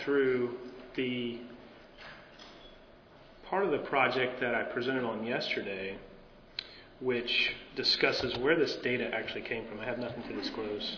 through the part of the project that I presented on yesterday, which discusses where this data actually came from. I have nothing to disclose.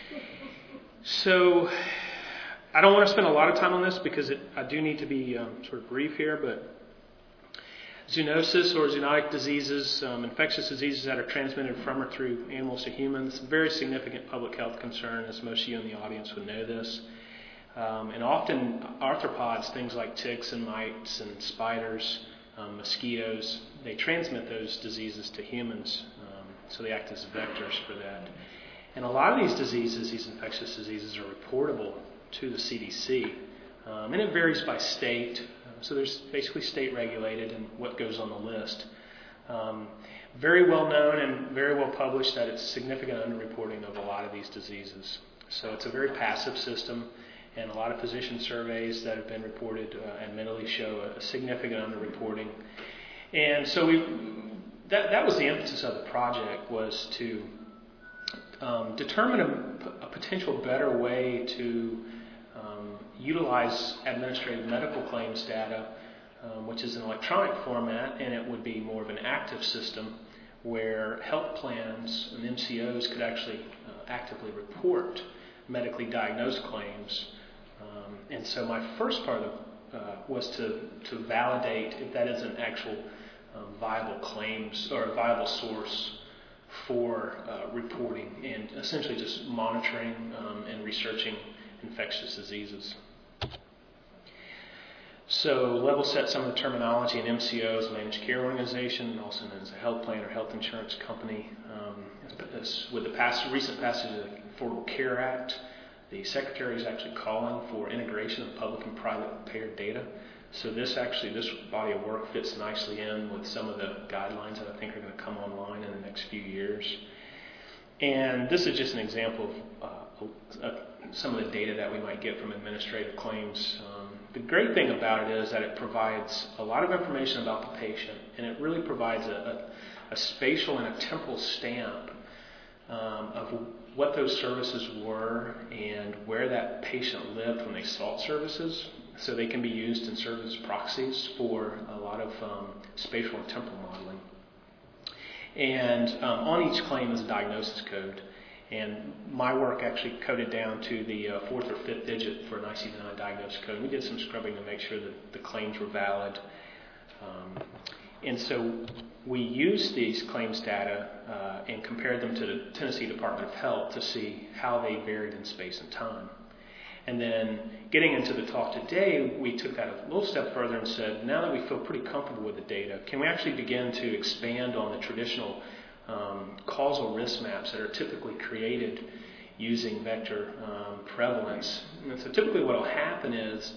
So I don't want to spend a lot of time on this because I do need to be sort of brief here, but zoonosis or zoonotic diseases, infectious diseases that are transmitted from or through animals to humans, very significant public health concern, as most of you in the audience would know this. And often arthropods, things like ticks and mites and spiders, mosquitoes, they transmit those diseases to humans, so they act as vectors for that. And a lot of these diseases, these infectious diseases, are reportable to the CDC, and it varies by state. So there's basically state regulated and what goes on the list. Very well known and very well published that it's significant underreporting of a lot of these diseases. So it's a very passive system, and a lot of physician surveys that have been reported admittedly show a significant underreporting. And so that was the emphasis of the project, was to determine a potential better way to utilize administrative medical claims data, which is an electronic format, and it would be more of an active system where health plans and MCOs could actually actively report medically diagnosed claims. And so my first part was to validate if that is an actual viable claims or a viable source for reporting and essentially just monitoring and researching infectious diseases. So level set some of the terminology in MCOs, managed care organization, also known as a health plan or health insurance company. With the recent passage of the Affordable Care Act, the Secretary is actually calling for integration of public and private payer data. So this body of work fits nicely in with some of the guidelines that I think are going to come online in the next few years. And this is just an example of some of the data that we might get from administrative claims. The great thing about it is that it provides a lot of information about the patient, and it really provides a spatial and a temporal stamp of what those services were and where that patient lived when they sought services. So they can be used and serve as proxies for a lot of spatial and temporal modeling. And on each claim is a diagnosis code. And my work actually coded down to the fourth or fifth digit for an ICD-9 diagnosis code. We did some scrubbing to make sure that the claims were valid. And so we used these claims data and compared them to the Tennessee Department of Health to see how they varied in space and time. And then getting into the talk today, we took that a little step further and said, now that we feel pretty comfortable with the data, can we actually begin to expand on the traditional causal risk maps that are typically created using vector prevalence? And so typically what will happen is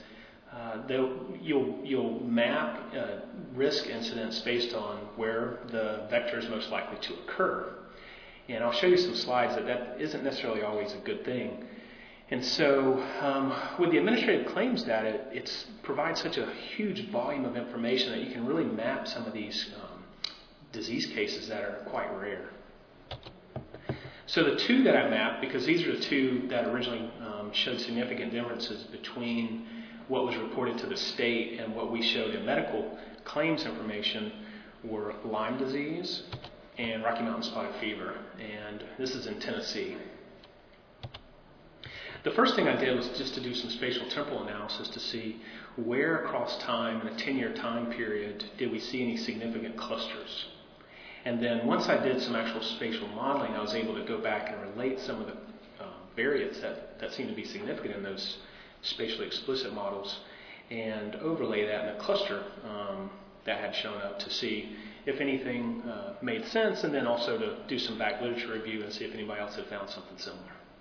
you'll map risk incidents based on where the vector is most likely to occur. And I'll show you some slides that isn't necessarily always a good thing. And so with the administrative claims data, it provides such a huge volume of information that you can really map some of these disease cases that are quite rare. So the two that I mapped, because these are the two that originally showed significant differences between what was reported to the state and what we showed in medical claims information, were Lyme disease and Rocky Mountain spotted fever. And this is in Tennessee. The first thing I did was just to do some spatial temporal analysis to see where across time, in a 10-year time period, did we see any significant clusters. And then once I did some actual spatial modeling, I was able to go back and relate some of the variants that seemed to be significant in those spatially explicit models and overlay that in a cluster that had shown up to see if anything made sense, and then also to do some back literature review and see if anybody else had found something similar.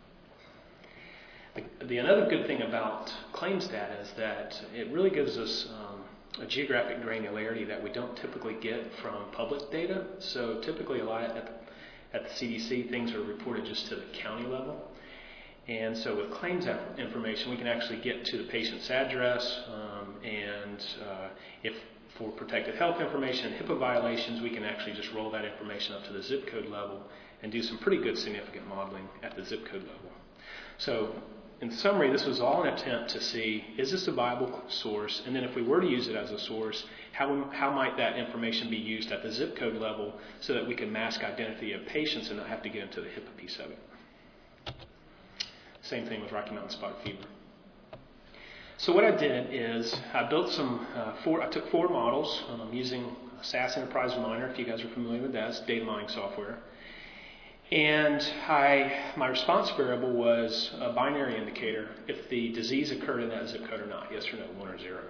Another good thing about claims data is that it really gives us a geographic granularity that we don't typically get from public data. So typically a lot at the CDC, things are reported just to the county level. And so with claims information, we can actually get to the patient's address, and if for protected health information and HIPAA violations, we can actually just roll that information up to the zip code level and do some pretty good significant modeling at the zip code level. So in summary, this was all an attempt to see, is this a viable source? And then if we were to use it as a source, how might that information be used at the zip code level so that we can mask identity of patients and not have to get into the HIPAA piece of it? Same thing with Rocky Mountain spotted fever. So what I did is I built I took 4 models using SAS Enterprise Miner, if you guys are familiar with that. It's data mining software. And my response variable was a binary indicator if the disease occurred in that zip code or not, yes or no, 1 or 0.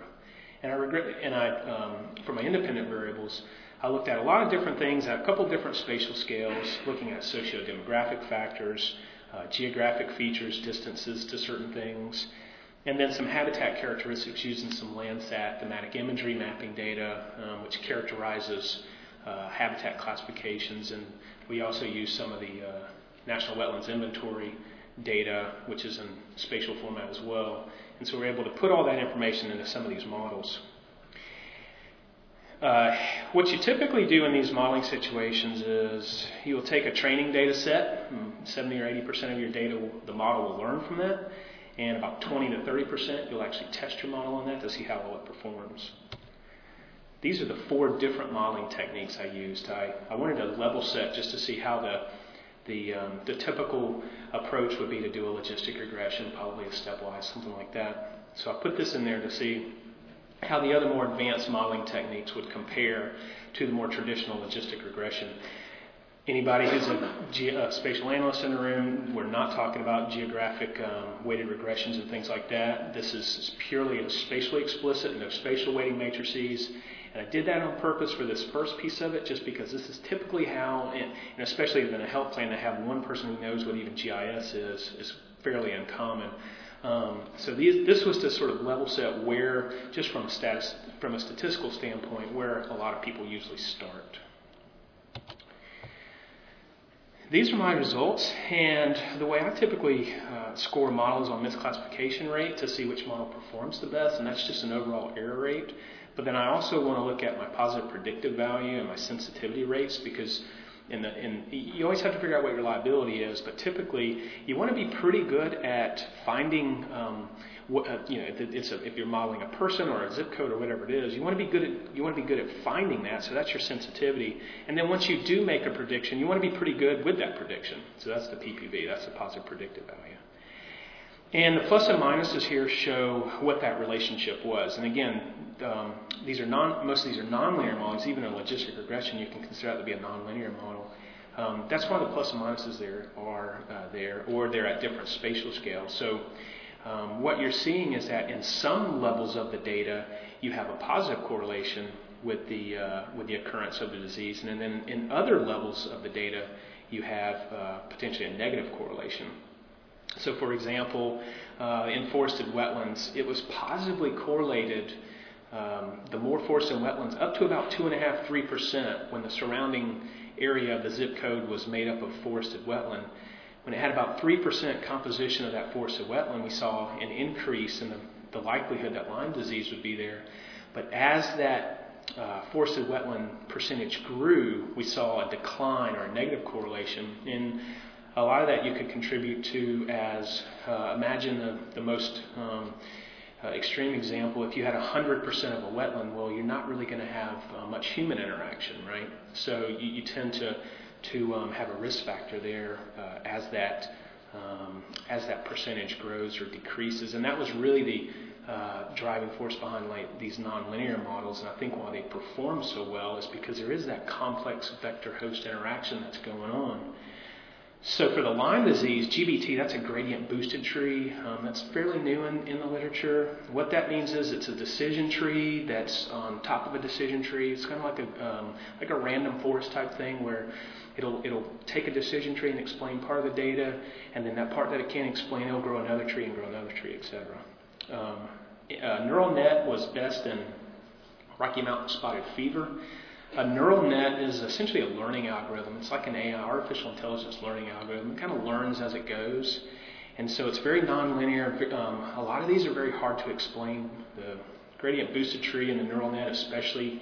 And for my independent variables, I looked at a lot of different things, at a couple of different spatial scales, looking at socio-demographic factors, geographic features, distances to certain things, and then some habitat characteristics using some Landsat thematic imagery mapping data, which characterizes habitat classifications. And we also use some of the National Wetlands Inventory data, which is in spatial format as well. And so we're able to put all that information into some of these models. What you typically do in these modeling situations is you will take a training data set, 70 or 80% of your data, the model will learn from that, and about 20 to 30% you'll actually test your model on that to see how well it performs. These are the 4 different modeling techniques I used. I wanted to level set just to see how the typical approach would be to do a logistic regression, probably a stepwise, something like that. So I put this in there to see how the other more advanced modeling techniques would compare to the more traditional logistic regression. Anybody who's a spatial analyst in the room, we're not talking about geographic weighted regressions and things like that. This is purely spatially explicit, no spatial weighting matrices. And I did that on purpose for this first piece of it, just because this is typically how, and especially in a health plan, to have one person who knows what even GIS is fairly uncommon. So this was to sort of level set where, just from a statistical standpoint, where a lot of people usually start. These are my results, and the way I typically score models on misclassification rate to see which model performs the best, and that's just an overall error rate. But then I also want to look at my positive predictive value and my sensitivity rates, because you always have to figure out what your liability is, but typically you want to be pretty good at finding if you're modeling a person or a zip code or whatever it is, you want to be good at finding that. So that's your sensitivity. And then once you do make a prediction, you want to be pretty good with that prediction. So that's the PPV. That's the positive predictive value. And the plus and minuses here show what that relationship was. And again, most of these are nonlinear models. Even a logistic regression, you can consider that to be a nonlinear model. That's why the plus and minuses are there, or they're at different spatial scales. So what you're seeing is that in some levels of the data, you have a positive correlation with the occurrence of the disease, and then in other levels of the data, you have potentially a negative correlation. So, for example, in forested wetlands, it was positively correlated. The more forested wetlands, up to about 2.5–3%, when the surrounding area of the zip code was made up of forested wetland. When it had about 3% composition of that forested wetland, we saw an increase in the likelihood that Lyme disease would be there. But as that forested wetland percentage grew, we saw a decline or a negative correlation. And a lot of that you could contribute to as, imagine the most extreme example. If you had 100% of a wetland, well, you're not really going to have much human interaction, right? So you tend to have a risk factor there as that percentage grows or decreases. And that was really the driving force behind these nonlinear models. And I think why they perform so well is because there is that complex vector-host interaction that's going on. So for the Lyme disease, GBT, that's a gradient boosted tree. That's fairly new in the literature. What that means is it's a decision tree that's on top of a decision tree. It's kind of like a random forest type thing where it'll take a decision tree and explain part of the data, and then that part that it can't explain, it'll grow another tree and grow another tree, etc. Neural net was best in Rocky Mountain spotted fever. A neural net is essentially a learning algorithm. It's like an AI, artificial intelligence learning algorithm. It kind of learns as it goes. And so it's very nonlinear. A lot of these are very hard to explain. The gradient boosted tree and the neural net especially,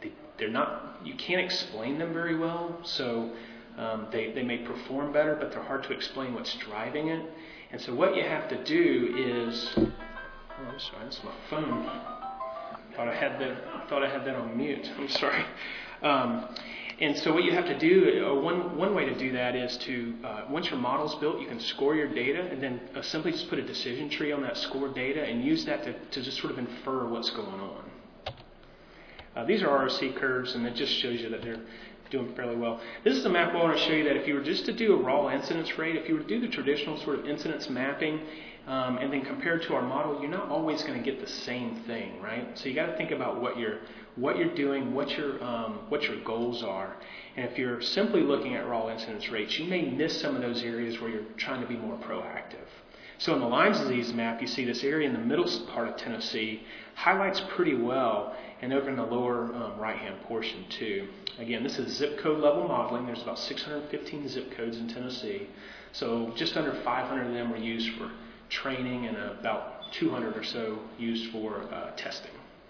you can't explain them very well. So they may perform better, but they're hard to explain what's driving it. And so what you have to do is, oh, I'm sorry, that's my phone. Thought I had that on mute. I'm sorry. And so what you have to do, one way to do that is to, once your model's built, you can score your data and then simply just put a decision tree on that scored data and use that to just sort of infer what's going on. These are ROC curves, and it just shows you that they're doing fairly well. This is a map I want to show you that if you were just to do a raw incidence rate, if you were to do the traditional sort of incidence mapping, and then compared to our model, you're not always going to get the same thing, right? So you got to think about what you're doing, what your goals are. And if you're simply looking at raw incidence rates, you may miss some of those areas where you're trying to be more proactive. So in the Lyme disease map, you see this area in the middle part of Tennessee highlights pretty well, and over in the lower right-hand portion too. Again, this is zip code level modeling. There's about 615 zip codes in Tennessee. So just under 500 of them were used for training and about 200 or so used for testing.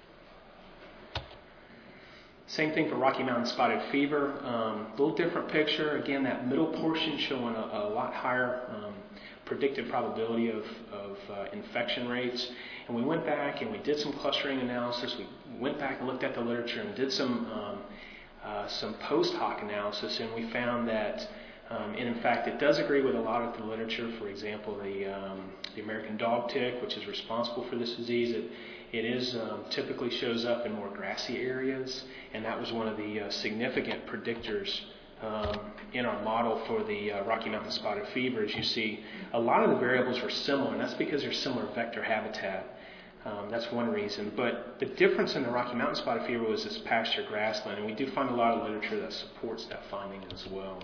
Same thing for Rocky Mountain spotted fever. A little different picture. Again, that middle portion showing a lot higher predicted probability of infection rates. And we went back and we did some clustering analysis. We went back and looked at the literature and did some post hoc analysis, and we found that, and in fact, it does agree with a lot of the literature. For example, the American dog tick, which is responsible for this disease, it is typically shows up in more grassy areas, and that was one of the significant predictors in our model for the Rocky Mountain spotted fever. As you see, a lot of the variables are similar, and that's because they're similar vector habitat. That's one reason. But the difference in the Rocky Mountain spotted fever was this pasture grassland, and we do find a lot of literature that supports that finding as well.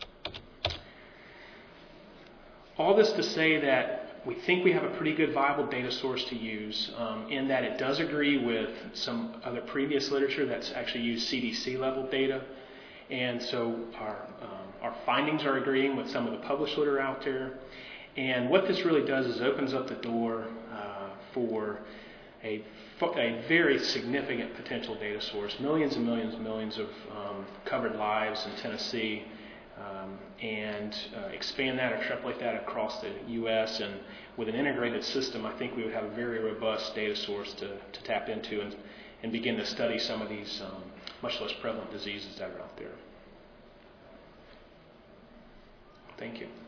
All this to say that we think we have a pretty good viable data source to use, in that it does agree with some other previous literature that's actually used CDC level data. And so our findings are agreeing with some of the published literature out there. And what this really does is opens up the door for a very significant potential data source, millions and millions and millions of covered lives in Tennessee, and expand that, extrapolate that across the U.S. And with an integrated system, I think we would have a very robust data source to tap into and begin to study some of these much less prevalent diseases that are out there. Thank you.